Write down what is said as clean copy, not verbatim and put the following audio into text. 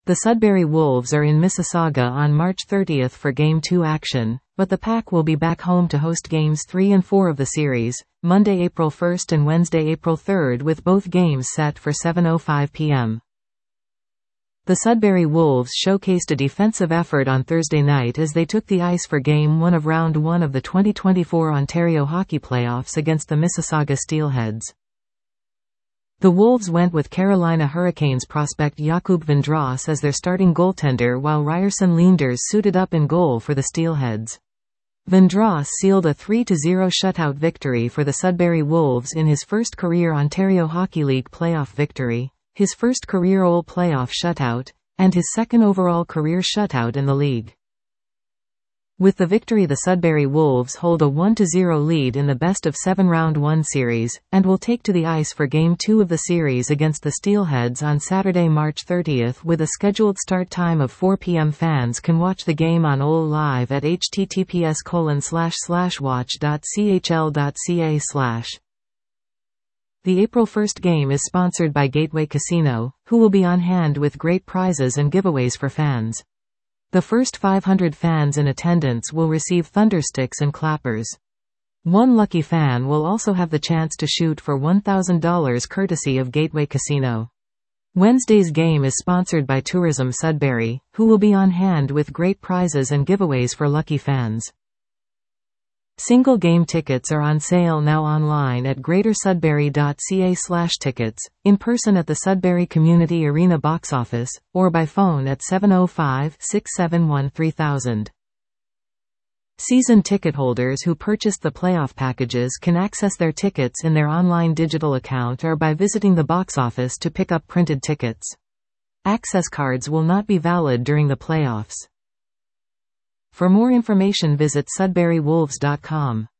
The Sudbury Wolves are in Mississauga on March 30 for Game 2 action, but the Pack will be back home to host Games 3 and 4 of the series, Monday April 1 and Wednesday April 3, with both games set for 7:05 p.m. The Sudbury Wolves showcased a defensive effort on Thursday night as they took the ice for Game 1 of Round 1 of the 2024 Ontario Hockey Playoffs against the Mississauga Steelheads. The Wolves went with Carolina Hurricanes prospect Jakub Vendras as their starting goaltender, while Ryerson Leenders suited up in goal for the Steelheads. Vendras sealed a 3-0 shutout victory for the Sudbury Wolves in his first career Ontario Hockey League playoff victory, his first career OL playoff shutout, and his second overall career shutout in the league. With the victory, the Sudbury Wolves hold a 1-0 lead in the best-of-7 Round 1 series, and will take to the ice for Game 2 of the series against the Steelheads on Saturday, March 30, with a scheduled start time of 4 p.m. Fans can watch the game on OL Live at https://watch.chl.ca/. The April 1 game is sponsored by Gateway Casino, who will be on hand with great prizes and giveaways for fans. The first 500 fans in attendance will receive thundersticks and clappers. One lucky fan will also have the chance to shoot for $1,000 courtesy of Gateway Casino. Wednesday's game is sponsored by Tourism Sudbury, who will be on hand with great prizes and giveaways for lucky fans. Single game tickets are on sale now online at greatersudbury.ca/tickets, in person at the Sudbury Community Arena box office, or by phone at 705-671-3000. Season ticket holders who purchased the playoff packages can access their tickets in their online digital account or by visiting the box office to pick up printed tickets. Access cards will not be valid during the playoffs. For more information, visit sudburywolves.com.